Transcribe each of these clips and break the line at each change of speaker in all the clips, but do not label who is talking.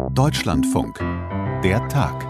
Deutschlandfunk. Der Tag.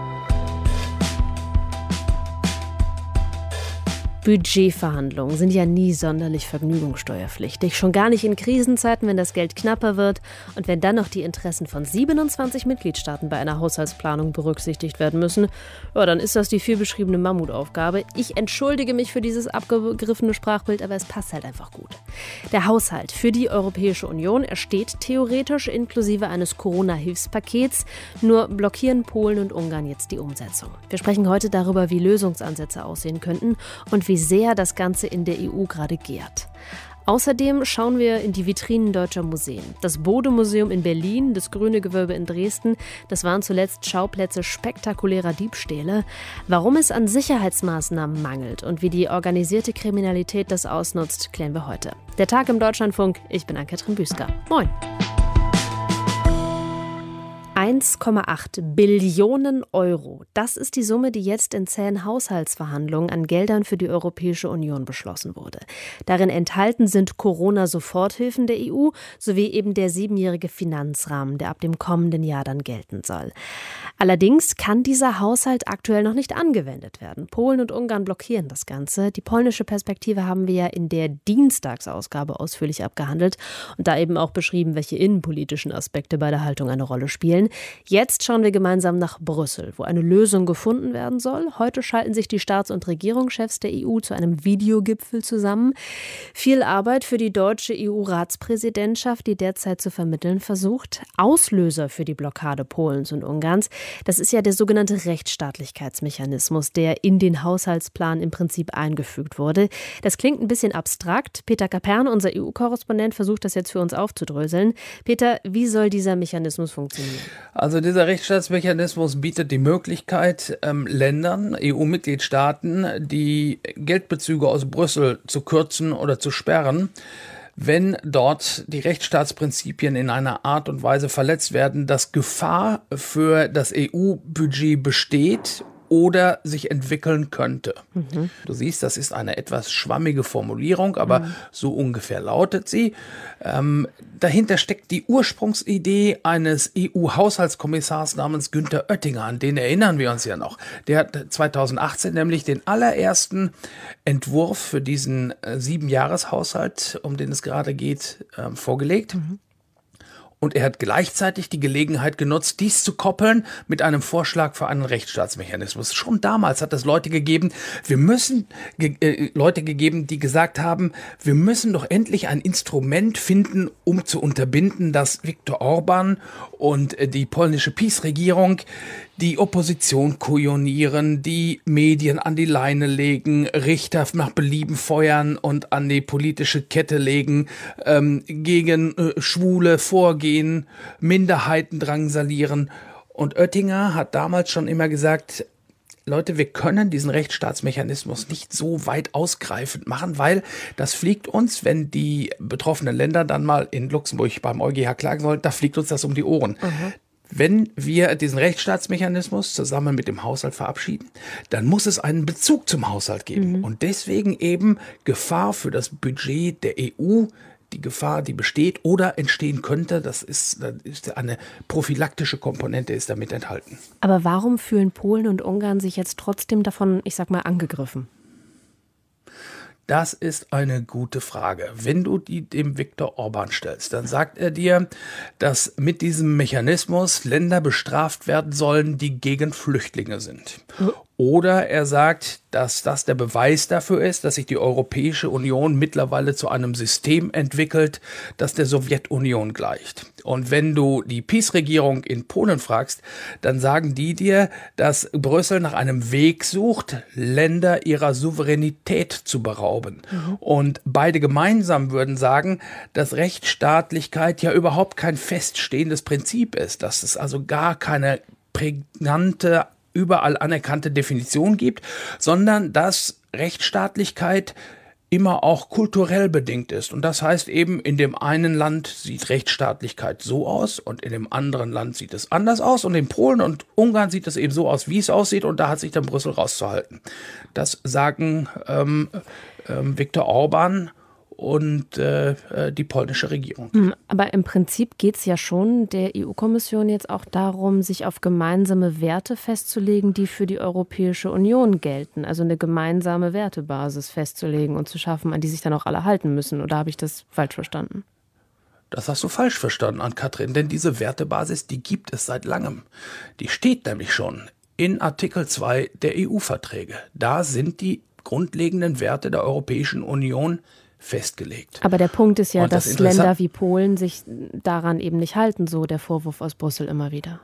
Budgetverhandlungen sind ja nie sonderlich vergnügungssteuerpflichtig. Schon gar nicht in Krisenzeiten, wenn das Geld knapper wird und wenn dann noch die Interessen von 27 Mitgliedstaaten bei einer Haushaltsplanung berücksichtigt werden müssen. Ja, dann ist das die vielbeschriebene Mammutaufgabe. Ich entschuldige mich für dieses abgegriffene Sprachbild, aber es passt halt einfach gut. Der Haushalt für die Europäische Union, er steht theoretisch inklusive eines Corona-Hilfspakets. Nur blockieren Polen und Ungarn jetzt die Umsetzung. Wir sprechen heute darüber, wie Lösungsansätze aussehen könnten und wie sehr das Ganze in der EU gerade gärt. Außerdem schauen wir in die Vitrinen deutscher Museen. Das Bode-Museum in Berlin, das Grüne Gewölbe in Dresden, das waren zuletzt Schauplätze spektakulärer Diebstähle. Warum es an Sicherheitsmaßnahmen mangelt und wie die organisierte Kriminalität das ausnutzt, klären wir heute. Der Tag im Deutschlandfunk, ich bin Ann-Kathrin Büsker. Moin! 1,8 Billionen Euro. Das ist die Summe, die jetzt in zähen Haushaltsverhandlungen an Geldern für die Europäische Union beschlossen wurde. Darin enthalten sind Corona-Soforthilfen der EU sowie eben der 7-jährige Finanzrahmen, der ab dem kommenden Jahr dann gelten soll. Allerdings kann dieser Haushalt aktuell noch nicht angewendet werden. Polen und Ungarn blockieren das Ganze. Die polnische Perspektive haben wir ja in der Dienstagsausgabe ausführlich abgehandelt und da eben auch beschrieben, welche innenpolitischen Aspekte bei der Haltung eine Rolle spielen. Jetzt schauen wir gemeinsam nach Brüssel, wo eine Lösung gefunden werden soll. Heute schalten sich die Staats- und Regierungschefs der EU zu einem Videogipfel zusammen. Viel Arbeit für die deutsche EU-Ratspräsidentschaft, die derzeit zu vermitteln versucht. Auslöser für die Blockade Polens und Ungarns, das ist ja der sogenannte Rechtsstaatlichkeitsmechanismus, der in den Haushaltsplan im Prinzip eingefügt wurde. Das klingt ein bisschen abstrakt. Peter Kapern, unser EU-Korrespondent, versucht das jetzt für uns aufzudröseln. Peter, wie soll dieser Mechanismus funktionieren?
Also dieser Rechtsstaatsmechanismus bietet die Möglichkeit, Ländern, EU-Mitgliedstaaten, die Geldbezüge aus Brüssel zu kürzen oder zu sperren, wenn dort die Rechtsstaatsprinzipien in einer Art und Weise verletzt werden, dass Gefahr für das EU-Budget besteht oder sich entwickeln könnte. Du siehst, das ist eine etwas schwammige Formulierung, aber so ungefähr lautet sie. Dahinter steckt die Ursprungsidee eines EU-Haushaltskommissars namens Günther Oettinger, an den erinnern wir uns ja noch. Der hat 2018 nämlich den allerersten Entwurf für diesen 7-Jahres-Haushalt, um den es gerade geht, vorgelegt. Und er hat gleichzeitig die Gelegenheit genutzt, dies zu koppeln mit einem Vorschlag für einen Rechtsstaatsmechanismus. Schon damals hat es Leute gegeben, die gesagt haben, wir müssen doch endlich ein Instrument finden, um zu unterbinden, dass Viktor Orban und die polnische PiS-Regierung die Opposition kujonieren, die Medien an die Leine legen, Richter nach Belieben feuern und an die politische Kette legen, gegen Schwule vorgehen, Minderheiten drangsalieren. Und Oettinger hat damals schon immer gesagt, Leute, wir können diesen Rechtsstaatsmechanismus nicht so weit ausgreifend machen, weil das fliegt uns, wenn die betroffenen Länder dann mal in Luxemburg beim EuGH klagen sollen, da fliegt uns das um die Ohren. Wenn wir diesen Rechtsstaatsmechanismus zusammen mit dem Haushalt verabschieden, dann muss es einen Bezug zum Haushalt geben. Und deswegen eben Gefahr für das Budget der EU, die Gefahr, die besteht oder entstehen könnte, das ist eine prophylaktische Komponente, ist damit enthalten.
Aber warum fühlen Polen und Ungarn sich jetzt trotzdem davon, ich sag mal, angegriffen?
Das ist eine gute Frage. Wenn du die dem Viktor Orban stellst, dann sagt er dir, dass mit diesem Mechanismus Länder bestraft werden sollen, die gegen Flüchtlinge sind. Oder er sagt, dass das der Beweis dafür ist, dass sich die Europäische Union mittlerweile zu einem System entwickelt, das der Sowjetunion gleicht. Und wenn du die PiS-Regierung in Polen fragst, dann sagen die dir, dass Brüssel nach einem Weg sucht, Länder ihrer Souveränität zu berauben. Und beide gemeinsam würden sagen, dass Rechtsstaatlichkeit ja überhaupt kein feststehendes Prinzip ist, dass es also gar keine prägnante, überall anerkannte Definition gibt, sondern dass Rechtsstaatlichkeit immer auch kulturell bedingt ist. Und das heißt eben, in dem einen Land sieht Rechtsstaatlichkeit so aus und in dem anderen Land sieht es anders aus. Und in Polen und Ungarn sieht es eben so aus, wie es aussieht. Und da hat sich dann Brüssel rauszuhalten. Das sagen Viktor Orban und die polnische Regierung.
Aber im Prinzip geht es ja schon der EU-Kommission jetzt auch darum, sich auf gemeinsame Werte festzulegen, die für die Europäische Union gelten. Also eine gemeinsame Wertebasis festzulegen und zu schaffen, an die sich dann auch alle halten müssen. Oder habe ich das falsch verstanden?
Das hast du falsch verstanden, Ann-Kathrin, denn diese Wertebasis, die gibt es seit langem. Die steht nämlich schon in Artikel 2 der EU-Verträge. Da sind die grundlegenden Werte der Europäischen Union festgelegt.
Aber der Punkt ist ja, dass Länder wie Polen sich daran eben nicht halten, so der Vorwurf aus Brüssel immer wieder.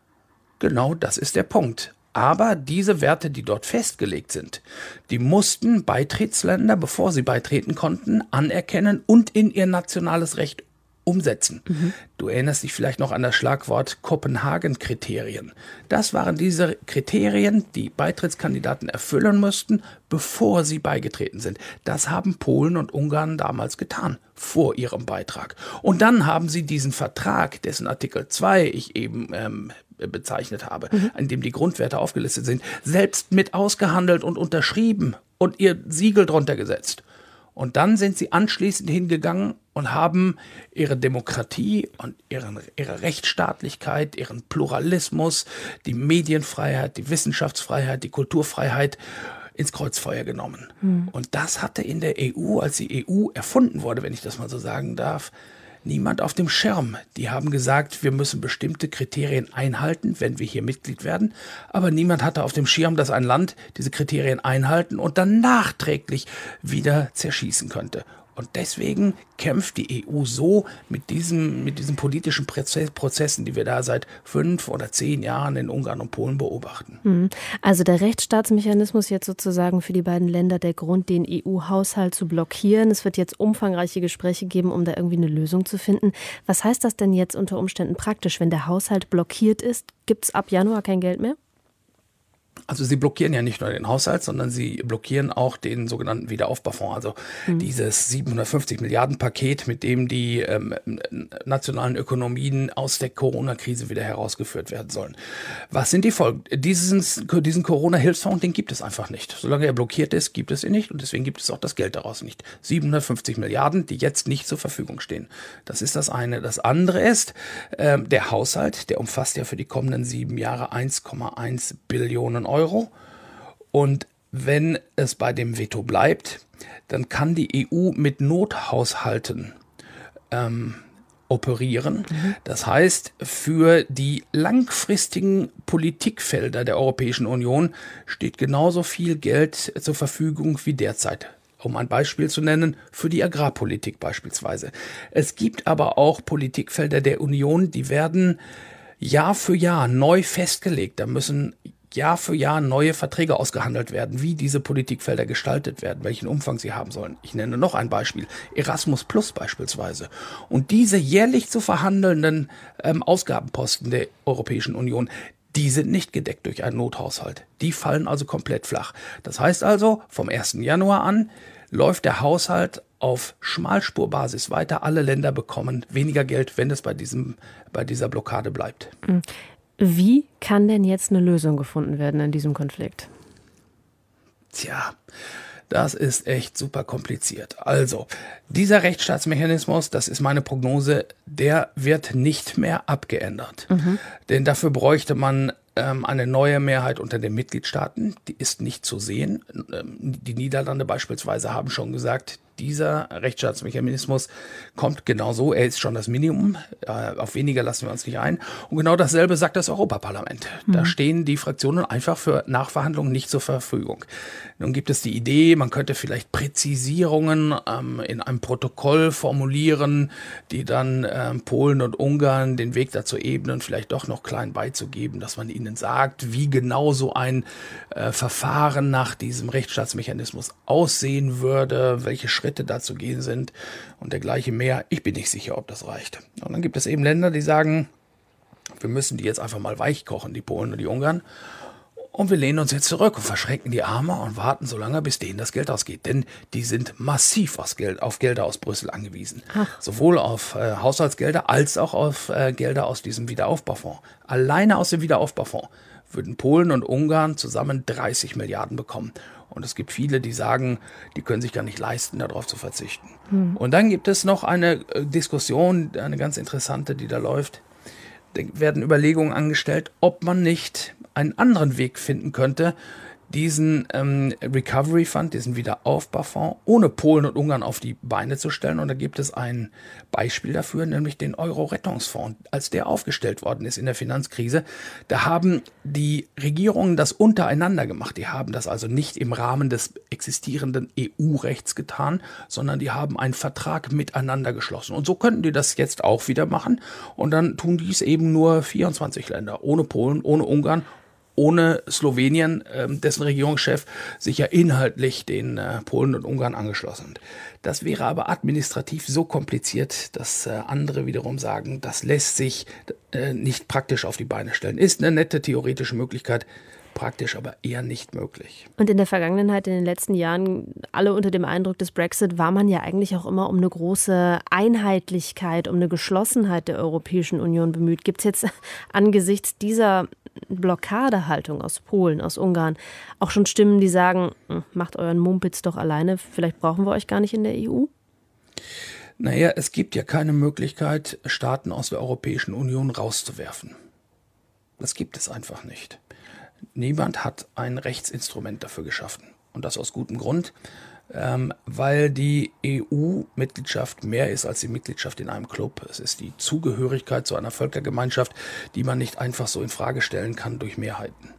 Genau, das ist der Punkt. Aber diese Werte, die dort festgelegt sind, die mussten Beitrittsländer, bevor sie beitreten konnten, anerkennen und in ihr nationales Recht umsetzen. Du erinnerst dich vielleicht noch an das Schlagwort Kopenhagen-Kriterien. Das waren diese Kriterien, die Beitrittskandidaten erfüllen müssten, bevor sie beigetreten sind. Das haben Polen und Ungarn damals getan, vor ihrem Beitrag. Und dann haben sie diesen Vertrag, dessen Artikel 2 ich eben bezeichnet habe, in dem die Grundwerte aufgelistet sind, selbst mit ausgehandelt und unterschrieben und ihr Siegel drunter gesetzt. Und dann sind sie anschließend hingegangen und haben ihre Demokratie und ihre Rechtsstaatlichkeit, ihren Pluralismus, die Medienfreiheit, die Wissenschaftsfreiheit, die Kulturfreiheit ins Kreuzfeuer genommen. Und das hatte in der EU, als die EU erfunden wurde, wenn ich das mal so sagen darf, niemand auf dem Schirm. Die haben gesagt, wir müssen bestimmte Kriterien einhalten, wenn wir hier Mitglied werden. Aber niemand hatte auf dem Schirm, dass ein Land diese Kriterien einhalten und dann nachträglich wieder zerschießen könnte. Und deswegen kämpft die EU so mit diesen politischen Prozessen, die wir da seit 5 oder 10 Jahren in Ungarn und Polen beobachten.
Also der Rechtsstaatsmechanismus jetzt sozusagen für die beiden Länder der Grund, den EU-Haushalt zu blockieren. Es wird jetzt umfangreiche Gespräche geben, um da irgendwie eine Lösung zu finden. Was heißt das denn jetzt unter Umständen praktisch, wenn der Haushalt blockiert ist? Gibt es ab Januar kein Geld mehr?
Also sie blockieren ja nicht nur den Haushalt, sondern sie blockieren auch den sogenannten Wiederaufbaufonds, also dieses 750 Milliarden Paket, mit dem die nationalen Ökonomien aus der Corona-Krise wieder herausgeführt werden sollen. Was sind die Folgen? Diesen Corona-Hilfsfonds, den gibt es einfach nicht. Solange er blockiert ist, gibt es ihn nicht und deswegen gibt es auch das Geld daraus nicht. 750 Milliarden, die jetzt nicht zur Verfügung stehen. Das ist das eine. Das andere ist, der Haushalt, der umfasst ja für die kommenden 7 Jahre 1,1 Billionen Euro. Und wenn es bei dem Veto bleibt, dann kann die EU mit Nothaushalten operieren. Das heißt, für die langfristigen Politikfelder der Europäischen Union steht genauso viel Geld zur Verfügung wie derzeit. Um ein Beispiel zu nennen, für die Agrarpolitik beispielsweise. Es gibt aber auch Politikfelder der Union, die werden Jahr für Jahr neu festgelegt. Da müssen Jahr für Jahr neue Verträge ausgehandelt werden, wie diese Politikfelder gestaltet werden, welchen Umfang sie haben sollen. Ich nenne noch ein Beispiel, Erasmus Plus beispielsweise. Und diese jährlich zu verhandelnden Ausgabenposten der Europäischen Union, die sind nicht gedeckt durch einen Nothaushalt. Die fallen also komplett flach. Das heißt also, vom 1. Januar an läuft der Haushalt auf Schmalspurbasis weiter. Alle Länder bekommen weniger Geld, wenn es bei dieser Blockade bleibt.
Wie kann denn jetzt eine Lösung gefunden werden in diesem Konflikt?
Tja, das ist echt super kompliziert. Also, dieser Rechtsstaatsmechanismus, das ist meine Prognose, der wird nicht mehr abgeändert. Denn dafür bräuchte man eine neue Mehrheit unter den Mitgliedstaaten. Die ist nicht zu sehen. Die Niederlande beispielsweise haben schon gesagt, dieser Rechtsstaatsmechanismus kommt genau so. Er ist schon das Minimum. Auf weniger lassen wir uns nicht ein. Und genau dasselbe sagt das Europaparlament. Da stehen die Fraktionen einfach für Nachverhandlungen nicht zur Verfügung. Nun gibt es die Idee, man könnte vielleicht Präzisierungen in einem Protokoll formulieren, die dann Polen und Ungarn den Weg dazu ebnen, vielleicht doch noch klein beizugeben, dass man ihnen sagt, wie genau so ein Verfahren nach diesem Rechtsstaatsmechanismus aussehen würde, welche Schritte dazu gehen sind und dergleichen mehr. Ich bin nicht sicher, ob das reicht. Und dann gibt es eben Länder, die sagen, wir müssen die jetzt einfach mal weich kochen, die Polen und die Ungarn. Und wir lehnen uns jetzt zurück und verschränken die Arme und warten so lange, bis denen das Geld ausgeht. Denn die sind massiv auf Gelder aus Brüssel angewiesen. Sowohl auf Haushaltsgelder als auch auf Gelder aus diesem Wiederaufbaufonds. Alleine aus dem Wiederaufbaufonds würden Polen und Ungarn zusammen 30 Milliarden bekommen. Und es gibt viele, die sagen, die können sich gar nicht leisten, darauf zu verzichten. Und dann gibt es noch eine Diskussion, eine ganz interessante, die da läuft. Da werden Überlegungen angestellt, ob man nicht einen anderen Weg finden könnte, diesen Recovery Fund, diesen Wiederaufbaufonds, ohne Polen und Ungarn auf die Beine zu stellen. Und da gibt es ein Beispiel dafür, nämlich den Euro-Rettungsfonds. Als der aufgestellt worden ist in der Finanzkrise, da haben die Regierungen das untereinander gemacht. Die haben das also nicht im Rahmen des existierenden EU-Rechts getan, sondern die haben einen Vertrag miteinander geschlossen. Und so könnten die das jetzt auch wieder machen. Und dann tun dies eben nur 24 Länder, ohne Polen, ohne Ungarn, ohne Slowenien, dessen Regierungschef sich ja inhaltlich den Polen und Ungarn angeschlossen hat. Das wäre aber administrativ so kompliziert, dass andere wiederum sagen, das lässt sich nicht praktisch auf die Beine stellen. Ist eine nette theoretische Möglichkeit, praktisch aber eher nicht möglich.
Und in der Vergangenheit, in den letzten Jahren, alle unter dem Eindruck des Brexit, war man ja eigentlich auch immer um eine große Einheitlichkeit, um eine Geschlossenheit der Europäischen Union bemüht. Gibt es jetzt angesichts dieser Blockadehaltung aus Polen, aus Ungarn, auch schon Stimmen, die sagen, macht euren Mumpitz doch alleine, vielleicht brauchen wir euch gar nicht in der EU?
Naja, es gibt ja keine Möglichkeit, Staaten aus der Europäischen Union rauszuwerfen. Das gibt es einfach nicht. Niemand hat ein Rechtsinstrument dafür geschaffen. Und das aus gutem Grund, weil die EU-Mitgliedschaft mehr ist als die Mitgliedschaft in einem Club. Es ist die Zugehörigkeit zu einer Völkergemeinschaft, die man nicht einfach so in Frage stellen kann durch Mehrheiten.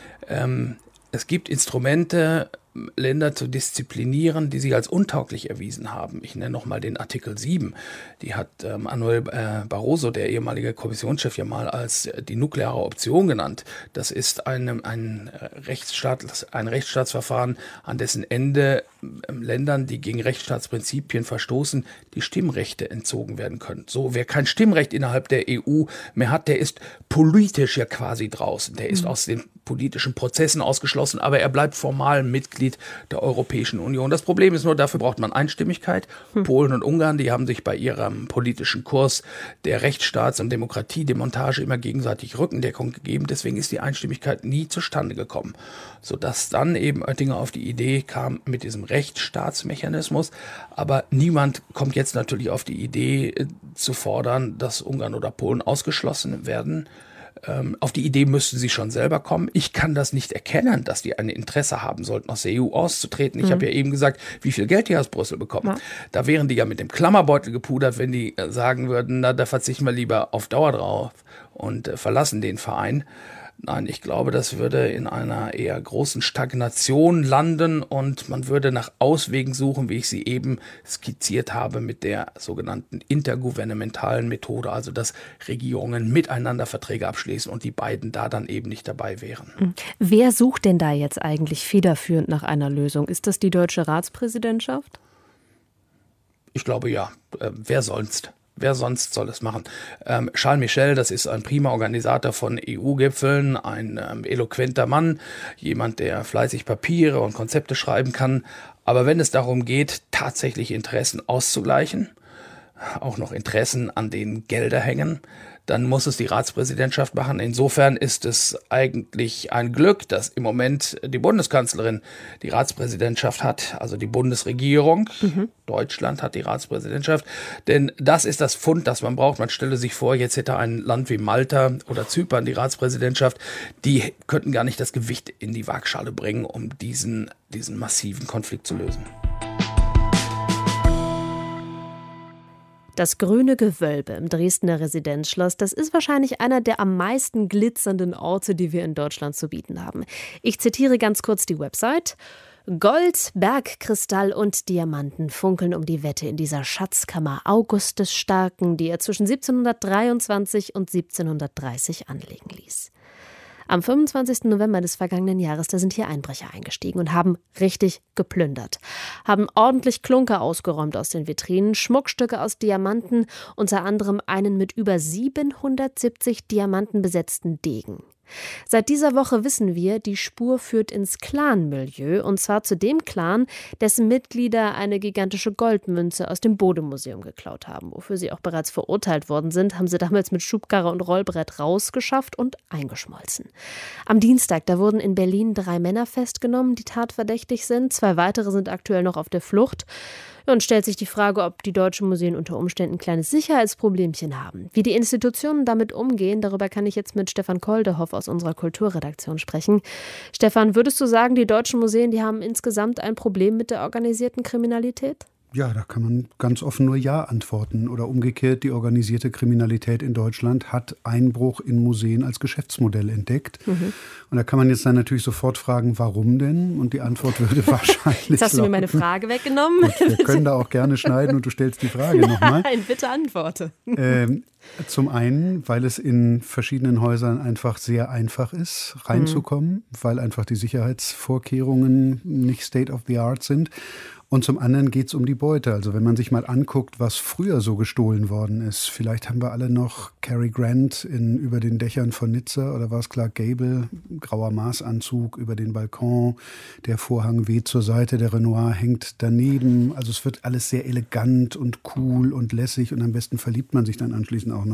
Es gibt Instrumente, Länder zu disziplinieren, die sich als untauglich erwiesen haben. Ich nenne nochmal den Artikel 7. Die hat Manuel Barroso, der ehemalige Kommissionschef, ja mal als die nukleare Option genannt. Das ist ein Rechtsstaatsverfahren, an dessen Ende Ländern, die gegen Rechtsstaatsprinzipien verstoßen, die Stimmrechte entzogen werden können. So, wer kein Stimmrecht innerhalb der EU mehr hat, der ist politisch ja quasi draußen. Der ist aus den politischen Prozessen ausgeschlossen, aber er bleibt formal Mitglied der Europäischen Union. Das Problem ist nur, dafür braucht man Einstimmigkeit. Polen und Ungarn, die haben sich bei ihrem politischen Kurs der Rechtsstaats- und Demokratiedemontage immer gegenseitig Rückendeckung gegeben. Deswegen ist die Einstimmigkeit nie zustande gekommen. Sodass dann eben Oettinger auf die Idee kam mit diesem Rechtsstaatsmechanismus. Aber niemand kommt jetzt natürlich auf die Idee zu fordern, dass Ungarn oder Polen ausgeschlossen werden. Auf die Idee müssten sie schon selber kommen. Ich kann das nicht erkennen, dass die ein Interesse haben sollten, aus der EU auszutreten. Ich habe ja eben gesagt, wie viel Geld die aus Brüssel bekommen. Ja. Da wären die ja mit dem Klammerbeutel gepudert, wenn die sagen würden, na, da verzichten wir lieber auf Dauer drauf und verlassen den Verein. Nein, ich glaube, das würde in einer eher großen Stagnation landen und man würde nach Auswegen suchen, wie ich sie eben skizziert habe, mit der sogenannten intergouvernementalen Methode, also dass Regierungen miteinander Verträge abschließen und die beiden da dann eben nicht dabei wären.
Wer sucht denn da jetzt eigentlich federführend nach einer Lösung? Ist das die deutsche Ratspräsidentschaft?
Ich glaube ja. Wer sonst? Wer sonst soll es machen? Charles Michel, das ist ein prima Organisator von EU-Gipfeln, ein eloquenter Mann, jemand, der fleißig Papiere und Konzepte schreiben kann. Aber wenn es darum geht, tatsächlich Interessen auszugleichen, auch noch Interessen, an denen Gelder hängen, dann muss es die Ratspräsidentschaft machen. Insofern ist es eigentlich ein Glück, dass im Moment die Bundeskanzlerin die Ratspräsidentschaft hat, also die Bundesregierung. Deutschland hat die Ratspräsidentschaft, denn das ist das Pfund, das man braucht. Man stelle sich vor, jetzt hätte ein Land wie Malta oder Zypern die Ratspräsidentschaft, die könnten gar nicht das Gewicht in die Waagschale bringen, um diesen massiven Konflikt zu lösen.
Das grüne Gewölbe im Dresdner Residenzschloss, das ist wahrscheinlich einer der am meisten glitzernden Orte, die wir in Deutschland zu bieten haben. Ich zitiere ganz kurz die Website. Gold, Bergkristall und Diamanten funkeln um die Wette in dieser Schatzkammer August des Starken, die er zwischen 1723 und 1730 anlegen ließ. Am 25. November des vergangenen Jahres, da sind hier Einbrecher eingestiegen und haben richtig geplündert. Haben ordentlich Klunker ausgeräumt aus den Vitrinen, Schmuckstücke aus Diamanten, unter anderem einen mit über 770 Diamanten besetzten Degen. Seit dieser Woche wissen wir, die Spur führt ins Clan-Milieu, und zwar zu dem Clan, dessen Mitglieder eine gigantische Goldmünze aus dem Bode-Museum geklaut haben. Wofür sie auch bereits verurteilt worden sind, haben sie damals mit Schubkarre und Rollbrett rausgeschafft und eingeschmolzen. Am Dienstag, da wurden in Berlin 3 Männer festgenommen, die tatverdächtig sind. 2 weitere sind aktuell noch auf der Flucht. Und stellt sich die Frage, ob die deutschen Museen unter Umständen ein kleines Sicherheitsproblemchen haben. Wie die Institutionen damit umgehen, darüber kann ich jetzt mit Stefan Koldehoff aus unserer Kulturredaktion sprechen. Stefan, würdest du sagen, die deutschen Museen, die haben insgesamt ein Problem mit der organisierten Kriminalität?
Ja, da kann man ganz offen nur Ja antworten. Oder umgekehrt, die organisierte Kriminalität in Deutschland hat Einbruch in Museen als Geschäftsmodell entdeckt. Und da kann man jetzt dann natürlich sofort fragen, warum denn? Und die Antwort würde wahrscheinlich
Jetzt hast du mir meine Frage weggenommen.
Gut, wir können da auch gerne schneiden und du stellst die Frage nochmal.
Nein, bitte antworte.
Zum einen, weil es in verschiedenen Häusern einfach sehr einfach ist, reinzukommen, weil einfach die Sicherheitsvorkehrungen nicht State of the Art sind. Und zum anderen geht es um die Beute. Also wenn man sich mal anguckt, was früher so gestohlen worden ist. Vielleicht haben wir alle noch Cary Grant über den Dächern von Nizza, oder war es Clark Gable, grauer Maßanzug über den Balkon, der Vorhang weht zur Seite, der Renoir hängt daneben. Also es wird alles sehr elegant und cool und lässig, und am besten verliebt man sich dann anschließend auch noch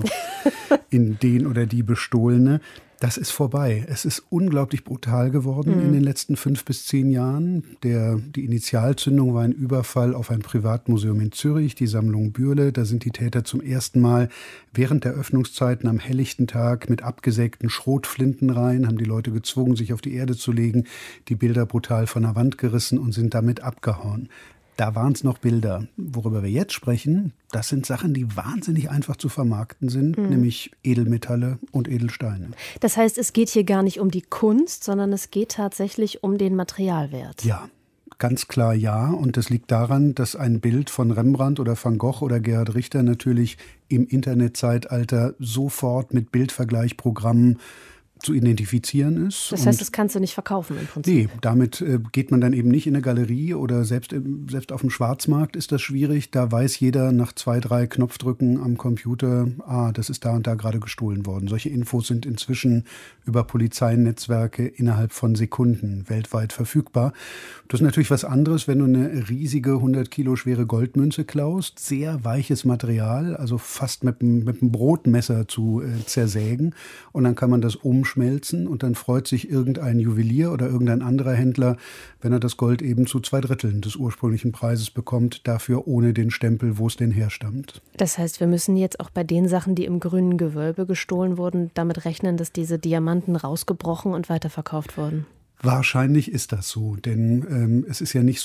in den oder die Bestohlene. Das ist vorbei. Es ist unglaublich brutal geworden in den letzten 5 bis 10 Jahren. Die Initialzündung war ein Überfall auf ein Privatmuseum in Zürich, die Sammlung Bürle. Da sind die Täter zum ersten Mal während der Öffnungszeiten am helllichten Tag mit abgesägten Schrotflinten rein, haben die Leute gezwungen, sich auf die Erde zu legen, die Bilder brutal von der Wand gerissen und sind damit abgehauen. Da waren es noch Bilder. Worüber wir jetzt sprechen, das sind Sachen, die wahnsinnig einfach zu vermarkten sind, nämlich Edelmetalle und Edelsteine.
Das heißt, es geht hier gar nicht um die Kunst, sondern es geht tatsächlich um den Materialwert.
Ja, ganz klar ja. Und das liegt daran, dass ein Bild von Rembrandt oder Van Gogh oder Gerhard Richter natürlich im Internetzeitalter sofort mit Bildvergleichprogrammen zu identifizieren ist.
Das heißt, das kannst du nicht verkaufen im Prinzip?
Nee, damit geht man dann eben nicht in eine Galerie, oder selbst auf dem Schwarzmarkt ist das schwierig. Da weiß jeder nach 2, 3 Knopfdrücken am Computer, das ist da und da gerade gestohlen worden. Solche Infos sind inzwischen über Polizeinetzwerke innerhalb von Sekunden weltweit verfügbar. Das ist natürlich was anderes, wenn du eine riesige 100 Kilo schwere Goldmünze klaust. Sehr weiches Material, also fast mit einem Brotmesser zu zersägen. Und dann kann man das umschmelzen, und dann freut sich irgendein Juwelier oder irgendein anderer Händler, wenn er das Gold eben zu 2/3 des ursprünglichen Preises bekommt, dafür ohne den Stempel, wo es denn herstammt.
Das heißt, wir müssen jetzt auch bei den Sachen, die im grünen Gewölbe gestohlen wurden, damit rechnen, dass diese Diamanten rausgebrochen und weiterverkauft wurden?
Wahrscheinlich ist das so, denn es ist ja nicht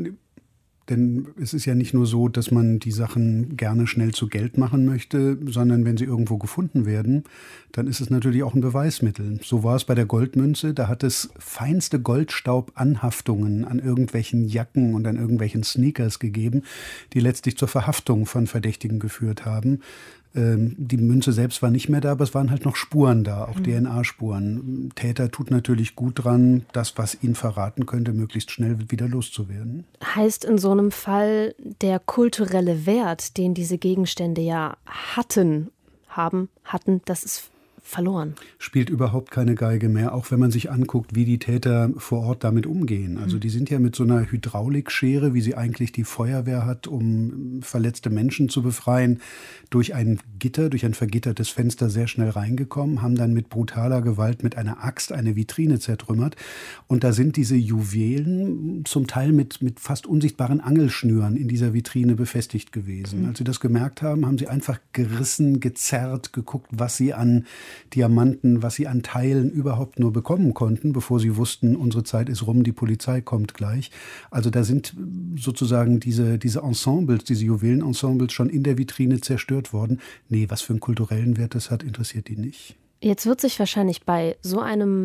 nur so, dass man die Sachen gerne schnell zu Geld machen möchte, sondern wenn sie irgendwo gefunden werden, dann ist es natürlich auch ein Beweismittel. So war es bei der Goldmünze. Da hat es feinste Goldstaubanhaftungen an irgendwelchen Jacken und an irgendwelchen Sneakers gegeben, die letztlich zur Verhaftung von Verdächtigen geführt haben. Die Münze selbst war nicht mehr da, aber es waren halt noch Spuren da, auch DNA-Spuren. Täter tut natürlich gut dran, das, was ihn verraten könnte, möglichst schnell wieder loszuwerden.
Heißt in so einem Fall, der kulturelle Wert, den diese Gegenstände ja hatten, das ist verloren.
Spielt überhaupt keine Geige mehr, auch wenn man sich anguckt, wie die Täter vor Ort damit umgehen. Also die sind ja mit so einer Hydraulikschere, wie sie eigentlich die Feuerwehr hat, um verletzte Menschen zu befreien, durch ein vergittertes Fenster sehr schnell reingekommen, haben dann mit brutaler Gewalt mit einer Axt eine Vitrine zertrümmert. Und da sind diese Juwelen zum Teil mit fast unsichtbaren Angelschnüren in dieser Vitrine befestigt gewesen. Als sie das gemerkt haben, haben sie einfach gerissen, gezerrt, geguckt, was sie an Diamanten, was sie an Teilen überhaupt nur bekommen konnten, bevor sie wussten, unsere Zeit ist rum, die Polizei kommt gleich. Also da sind sozusagen diese Ensembles, diese Juwelenensembles schon in der Vitrine zerstört worden. Nee, was für einen kulturellen Wert das hat, interessiert die nicht.
Jetzt wird sich wahrscheinlich bei so einem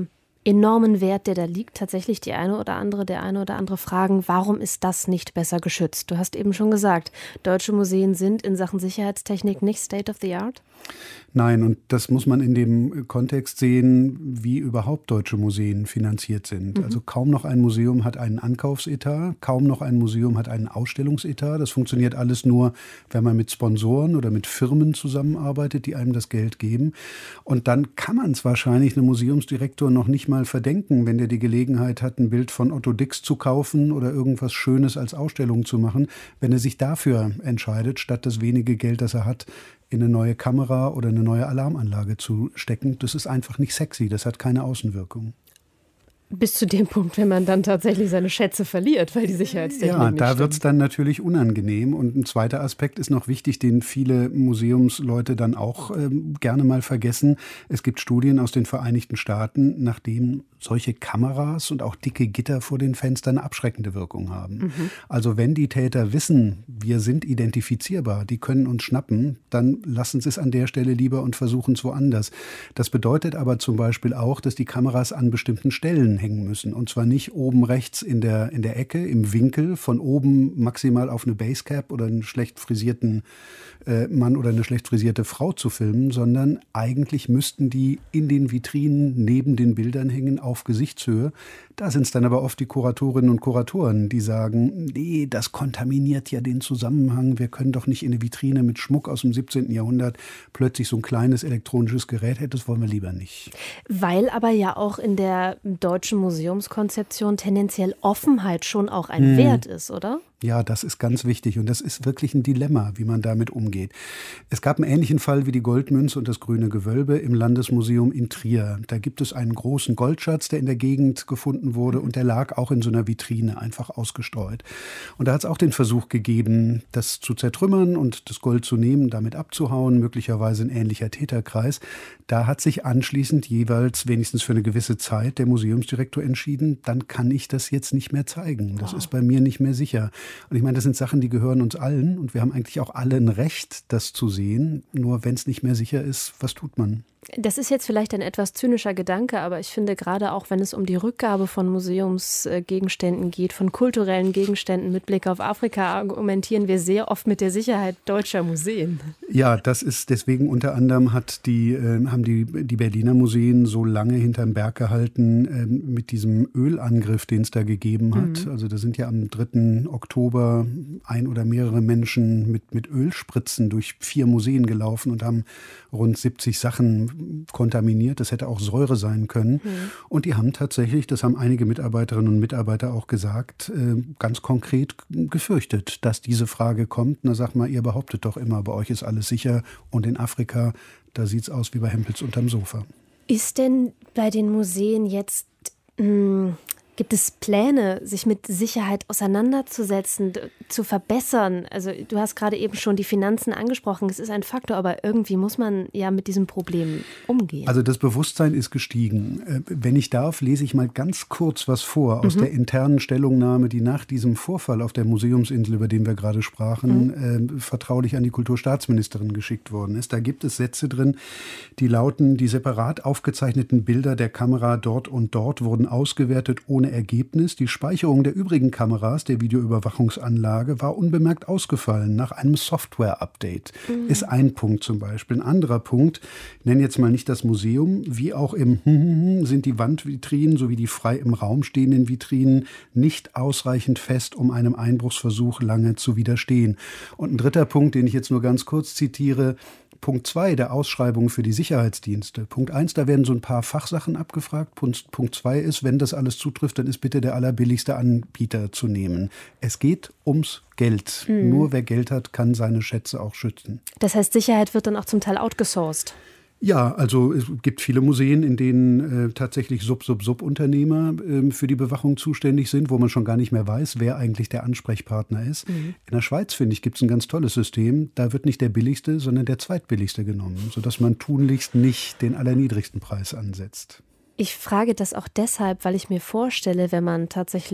enormen Wert, der da liegt, tatsächlich der eine oder andere fragen, warum ist das nicht besser geschützt? Du hast eben schon gesagt, deutsche Museen sind in Sachen Sicherheitstechnik nicht State of the Art?
Nein, und das muss man in dem Kontext sehen, wie überhaupt deutsche Museen finanziert sind. Also kaum noch ein Museum hat einen Ankaufsetat, kaum noch ein Museum hat einen Ausstellungsetat. Das funktioniert alles nur, wenn man mit Sponsoren oder mit Firmen zusammenarbeitet, die einem das Geld geben. Und dann kann man es wahrscheinlich einem Museumsdirektor noch nicht mal verdenken, wenn der die Gelegenheit hat, ein Bild von Otto Dix zu kaufen oder irgendwas Schönes als Ausstellung zu machen, wenn er sich dafür entscheidet, statt das wenige Geld, das er hat, in eine neue Kamera oder eine neue Alarmanlage zu stecken. Das ist einfach nicht sexy, das hat keine Außenwirkung.
Bis zu dem Punkt, wenn man dann tatsächlich seine Schätze verliert, weil die Sicherheitstechnik
ja,
nicht
da
stimmt.
wird es dann natürlich unangenehm. Und ein zweiter Aspekt ist noch wichtig, den viele Museumsleute dann auch gerne mal vergessen. Es gibt Studien aus den Vereinigten Staaten, nachdem solche Kameras und auch dicke Gitter vor den Fenstern eine abschreckende Wirkung haben. Also wenn die Täter wissen, wir sind identifizierbar, die können uns schnappen, dann lassen sie es an der Stelle lieber und versuchen es woanders. Das bedeutet aber zum Beispiel auch, dass die Kameras an bestimmten Stellen hängen müssen. Und zwar nicht oben rechts in der Ecke, im Winkel, von oben maximal auf eine Basecap oder einen schlecht frisierten Mann oder eine schlecht frisierte Frau zu filmen, sondern eigentlich müssten die in den Vitrinen neben den Bildern hängen, auf Gesichtshöhe. Da sind es dann aber oft die Kuratorinnen und Kuratoren, die sagen, nee, das kontaminiert ja den Zusammenhang. Wir können doch nicht in eine Vitrine mit Schmuck aus dem 17. Jahrhundert plötzlich so ein kleines elektronisches Gerät hätten. Das wollen wir lieber nicht.
Weil aber ja auch in der deutschen Museumskonzeption tendenziell Offenheit schon auch ein Wert ist, oder?
Ja, das ist ganz wichtig und das ist wirklich ein Dilemma, wie man damit umgeht. Es gab einen ähnlichen Fall wie die Goldmünze und das Grüne Gewölbe im Landesmuseum in Trier. Da gibt es einen großen Goldschatz, der in der Gegend gefunden wurde und der lag auch in so einer Vitrine einfach ausgestreut. Und da hat es auch den Versuch gegeben, das zu zertrümmern und das Gold zu nehmen, damit abzuhauen, möglicherweise ein ähnlicher Täterkreis. Da hat sich anschließend jeweils, wenigstens für eine gewisse Zeit, der Museumsdirektor entschieden, dann kann ich das jetzt nicht mehr zeigen. Das ist bei mir nicht mehr sicher. Und ich meine, das sind Sachen, die gehören uns allen und wir haben eigentlich auch alle ein Recht, das zu sehen. Nur wenn es nicht mehr sicher ist, was tut man?
Das ist jetzt vielleicht ein etwas zynischer Gedanke, aber ich finde gerade auch, wenn es um die Rückgabe von Museumsgegenständen geht, von kulturellen Gegenständen mit Blick auf Afrika, argumentieren wir sehr oft mit der Sicherheit deutscher Museen.
Ja, das ist deswegen unter anderem haben die Berliner Museen so lange hinterm Berg gehalten mit diesem Ölangriff, den es da gegeben hat. Also da sind ja am 3. Oktober ein oder mehrere Menschen mit Ölspritzen durch 4 Museen gelaufen und haben rund 70 Sachen kontaminiert. Das hätte auch Säure sein können. Und die haben tatsächlich, das haben einige Mitarbeiterinnen und Mitarbeiter auch gesagt, ganz konkret gefürchtet, dass diese Frage kommt. Na, sag mal, ihr behauptet doch immer, bei euch ist alles sicher. Und in Afrika, da sieht es aus wie bei Hempels unterm Sofa.
Ist denn bei den Museen jetzt gibt es Pläne, sich mit Sicherheit auseinanderzusetzen, zu verbessern? Also du hast gerade eben schon die Finanzen angesprochen, es ist ein Faktor, aber irgendwie muss man ja mit diesem Problem umgehen.
Also das Bewusstsein ist gestiegen. Wenn ich darf, lese ich mal ganz kurz was vor aus der internen Stellungnahme, die nach diesem Vorfall auf der Museumsinsel, über den wir gerade sprachen, vertraulich an die Kulturstaatsministerin geschickt worden ist. Da gibt es Sätze drin, die lauten, die separat aufgezeichneten Bilder der Kamera dort und dort wurden ausgewertet ohne Ergebnis. Die Speicherung der übrigen Kameras der Videoüberwachungsanlage war unbemerkt ausgefallen nach einem Software-Update. Ist ein Punkt zum Beispiel. Ein anderer Punkt, ich nenne jetzt mal nicht das Museum, wie auch im sind die Wandvitrinen sowie die frei im Raum stehenden Vitrinen nicht ausreichend fest, um einem Einbruchsversuch lange zu widerstehen. Und ein dritter Punkt, den ich jetzt nur ganz kurz zitiere, Punkt 2 der Ausschreibung für die Sicherheitsdienste. Punkt 1, da werden so ein paar Fachsachen abgefragt. Punkt 2 ist, wenn das alles zutrifft, dann ist bitte der allerbilligste Anbieter zu nehmen. Es geht ums Geld. Nur wer Geld hat, kann seine Schätze auch schützen.
Das heißt, Sicherheit wird dann auch zum Teil outgesourced.
Ja, also es gibt viele Museen, in denen tatsächlich Sub-Unternehmer für die Bewachung zuständig sind, wo man schon gar nicht mehr weiß, wer eigentlich der Ansprechpartner ist. In der Schweiz, finde ich, gibt es ein ganz tolles System. Da wird nicht der billigste, sondern der zweitbilligste genommen, sodass man tunlichst nicht den allerniedrigsten Preis ansetzt.
Ich frage das auch deshalb, weil ich mir vorstelle, wenn man tatsächlich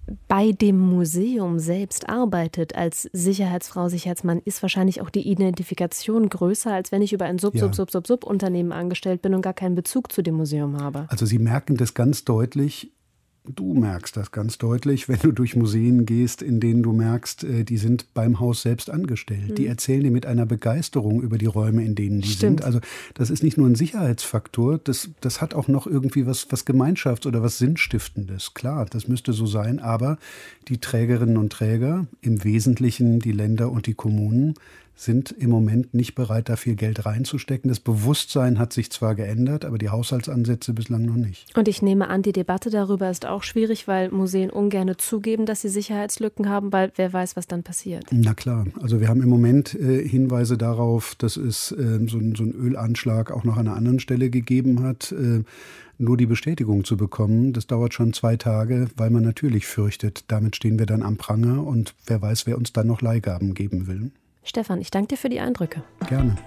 bei dem Museum selbst arbeitet als Sicherheitsfrau, Sicherheitsmann, ist wahrscheinlich auch die Identifikation größer, als wenn ich über ein Sub-Unternehmen angestellt bin und gar keinen Bezug zu dem Museum habe.
Also Sie merken das ganz deutlich. Du merkst das ganz deutlich, wenn du durch Museen gehst, in denen du merkst, die sind beim Haus selbst angestellt. Die erzählen dir mit einer Begeisterung über die Räume, in denen die sind. Also das ist nicht nur ein Sicherheitsfaktor, das hat auch noch irgendwie was Gemeinschafts- oder was Sinnstiftendes. Klar, das müsste so sein, aber die Trägerinnen und Träger, im Wesentlichen die Länder und die Kommunen, sind im Moment nicht bereit, da viel Geld reinzustecken. Das Bewusstsein hat sich zwar geändert, aber die Haushaltsansätze bislang noch nicht.
Und ich nehme an, die Debatte darüber ist auch schwierig, weil Museen ungern zugeben, dass sie Sicherheitslücken haben, weil wer weiß, was dann passiert.
Na klar, also wir haben im Moment Hinweise darauf, dass es so einen Ölanschlag auch noch an einer anderen Stelle gegeben hat. Nur die Bestätigung zu bekommen, das dauert schon 2 Tage, weil man natürlich fürchtet, damit stehen wir dann am Pranger und wer weiß, wer uns dann noch Leihgaben geben will.
Stefan, ich danke dir für die Eindrücke.
Gerne.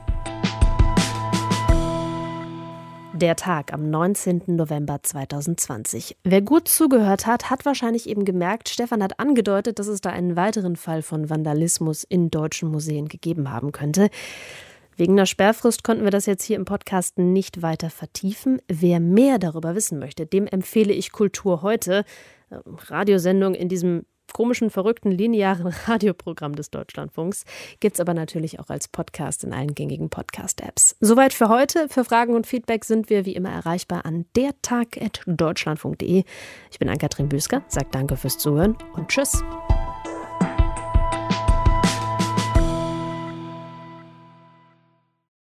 Der Tag am 19. November 2020. Wer gut zugehört hat, hat wahrscheinlich eben gemerkt, Stefan hat angedeutet, dass es da einen weiteren Fall von Vandalismus in deutschen Museen gegeben haben könnte. Wegen einer Sperrfrist konnten wir das jetzt hier im Podcast nicht weiter vertiefen. Wer mehr darüber wissen möchte, dem empfehle ich Kultur heute, Radiosendung in diesem komischen, verrückten, linearen Radioprogramm des Deutschlandfunks. Gibt's aber natürlich auch als Podcast in allen gängigen Podcast-Apps. Soweit für heute. Für Fragen und Feedback sind wir wie immer erreichbar an dertag@deutschlandfunk.de. Ich bin Ann-Kathrin Büsker, sage danke fürs Zuhören und tschüss.